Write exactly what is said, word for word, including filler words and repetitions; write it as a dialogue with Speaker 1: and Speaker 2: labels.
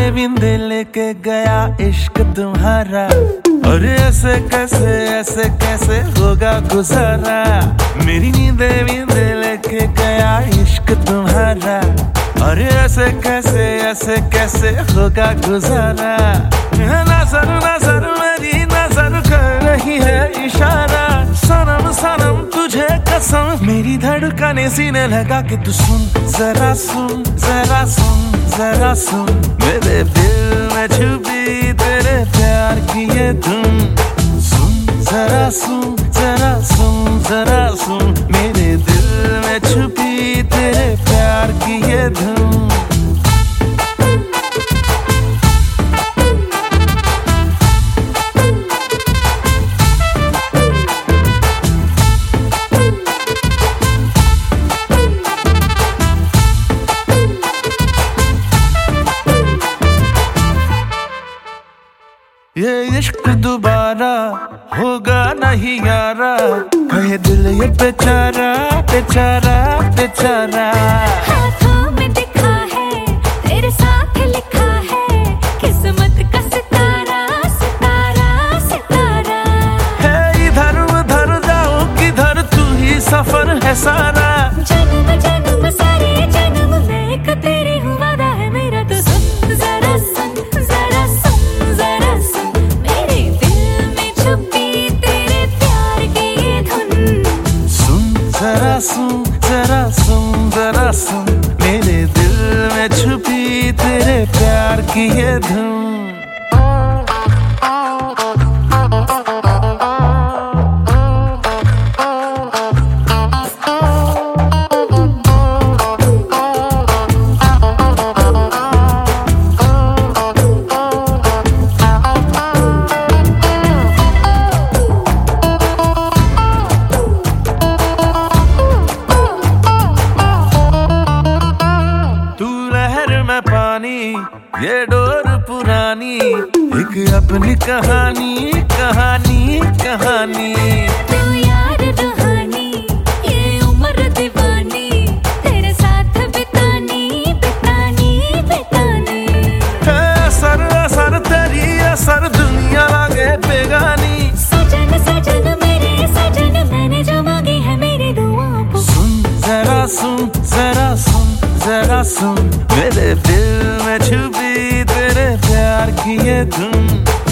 Speaker 1: बिंदे लेके गया इश्क तुम्हारा। और ऐसे कैसे ऐसे कैसे होगा गुजारा। मेरी नींदे बिंदे लेके गया इश्क तुम्हारा। और ऐसे कैसे ऐसे कैसे होगा गुजारा। नजर नजर मेरी नजर कर रही है इशारा। सनम सनम तुझे कसम मेरी धड़कने सीने लगा के तू सुन जरा सुन जरा सुन जरा सुन। मेरे दिल में छुपी तेरे प्यार की ये धुन। सुन जरा सुन जरा सुन जरा सुन। मेरे दिल में छुपी तेरे प्यार की ये धुन। ये इश्क दोबारा होगा नहीं यारा। कहे दिल ये बेचारा बेचारा बेचारा।
Speaker 2: हाथों में दिखा है तेरे साथ लिखा है किस्मत का सितारा सितारा सितारा।
Speaker 1: है इधर उधर जाओ किधर तू ही सफर है सारा।
Speaker 2: जन्म जन्म सारे जन्म मैं का तेरे हूँ वादा है मेरा। तो सुन जरा सुन जरा सुन जरा सुन। मेरे दिल में छुपी तेरे प्यार की ये धुन।
Speaker 1: सुन जरा सुन जरा सुन जरा सुन। मेरे दिल में छुपी तेरे प्यार की ये धुन। पानी ये डोर पुरानी एक अपनी कहानी कहानी कहानी।
Speaker 2: तू यार रूहानी ये उम्र दीवानी तेरे साथ बितानी बितानी बितानी।
Speaker 1: है सर असर तेरी असर दुनिया लागे बेगानी।
Speaker 2: सजन सजन मेरे सजन मैंने जो मांगी है मेरी दुआओं को।
Speaker 1: सुन जरा सुन जरा सुन जरा सुन। मेरे दिल में छुपी तेरे प्यार की ये धुन।